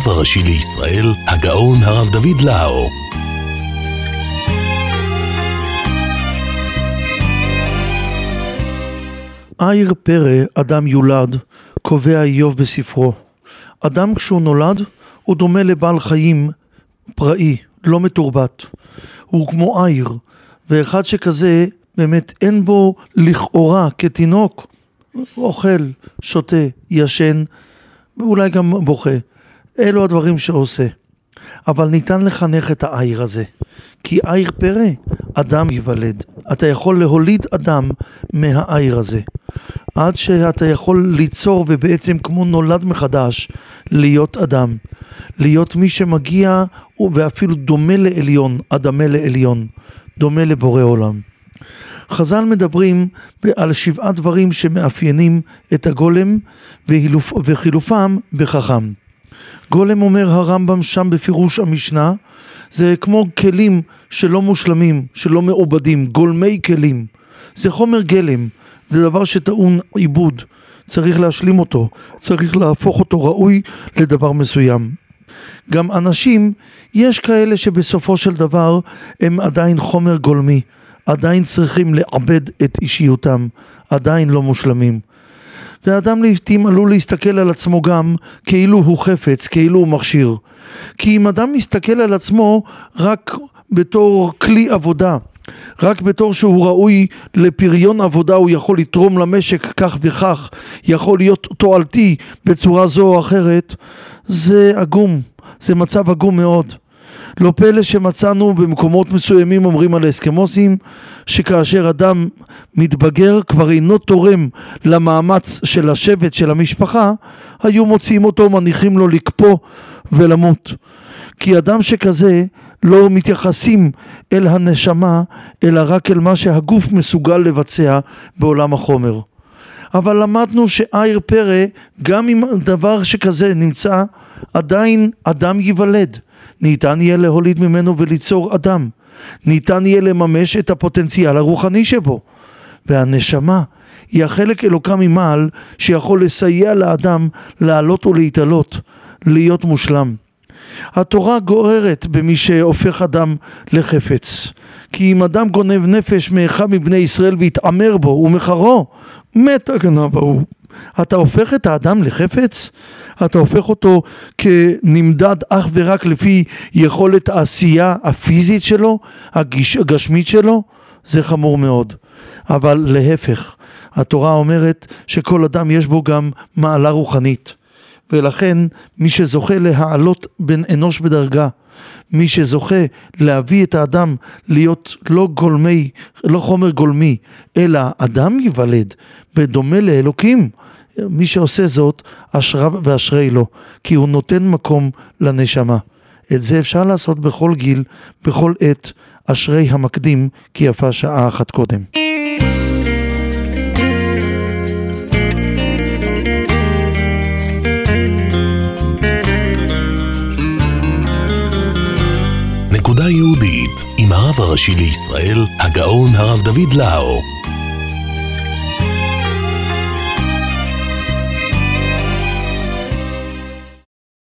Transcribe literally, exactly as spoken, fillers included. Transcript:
הרב הראשי לישראל, הגאון הרב דוד לאו. עיר פרא אדם יולד, קובע איוב בספרו. אדם כשהוא נולד הוא דומה לבעל חיים פראי, לא מתורבת. הוא כמו עיר, ואחד שכזה באמת אין בו לכאורה כתינוק, אוכל, שותה, ישן, ואולי גם בוכה. אלו הדברים שעושה. אבל ניתן לחנך את העיר הזה, כי עיר פרא אדם ייוולד. אתה יכול להוליד אדם מהעיר הזה, עד שאתה יכול ליצור ובעצם כמו נולד מחדש להיות אדם, להיות מי שמגיע ואפילו דומה לעליון, אדמה לעליון, דומה לבורא עולם. חז"ל מדברים על שבעה דברים שמאפיינים את הגולם וחילופם בחכם. גולם, אומר הרמב"ם שם בפירוש המשנה, זה כמו כלים שלא מושלמים, שלא מעובדים, גולמי כלים. זה חומר גלם, זה דבר שטעון עיבוד, צריך להשלים אותו, צריך להפוך אותו ראוי לדבר מסוים. גם אנשים, יש כאלה שבסופו של דבר הם עדיין חומר גולמי, עדיין צריכים לעבד את אישיותם, עדיין לא מושלמים. והאדם לעתים עלול להסתכל על עצמו גם כאילו הוא חפץ, כאילו הוא מכשיר. כי אם אדם מסתכל על עצמו רק בתור כלי עבודה, רק בתור שהוא ראוי לפריון עבודה, הוא יכול לתרום למשק כך וכך, יכול להיות תועלתי בצורה זו או אחרת, זה עגום, זה מצב עגום מאוד. לא פלא שמצאנו במקומות מסוימים, אומרים על האסקימוסים, שכאשר אדם מתבגר כבר אינו תורם למאמץ של השבט, של המשפחה, היו מוציאים אותו, מניחים לו לקפוא ולמות. כי אדם שכזה לא מתייחסים אל הנשמה, אלא רק אל מה שהגוף מסוגל לבצע בעולם החומר. אבל למדנו שעיר פרא, גם אם דבר שכזה נמצא, עדיין אדם ייוולד. ניתן יהיה להוליד ממנו וליצור אדם. ניתן יהיה לממש את הפוטנציאל הרוחני שבו. והנשמה היא החלק אלוקה ממעל שיכול לסייע לאדם לעלות ולהתעלות, להיות מושלם. התורה גוררת במי שהופך אדם לחפץ. כי אם אדם גונב נפש מאחד מבני ישראל והתעמר בו ומחרו, מת הגנב ההוא. אתה הופך את האדם לחפץ? אתה הופך אותו כנמדד אך ורק לפי יכולת העשייה הפיזית שלו, הגש, הגשמית שלו? זה חמור מאוד. אבל להפך, התורה אומרת שכל אדם יש בו גם מעלה רוחנית. ולכן מי שזוכה להעלות בן אנוש בדרגה, מי שזוכה להביא את האדם להיות לא גולמי, לא חומר גולמי, אלא אדם ייוולד בדומה לאלוקים, מי שעושה זאת אשרה ואשרי לו, כי הוא נותן מקום לנשמה. את זה אפשר לעשות בכל גיל, בכל עת, אשרי המקדים, כי יפה שעה אחת קודם. נקודה יהודית עם הרב הראשי לישראל, הגאון הרב דוד לאו.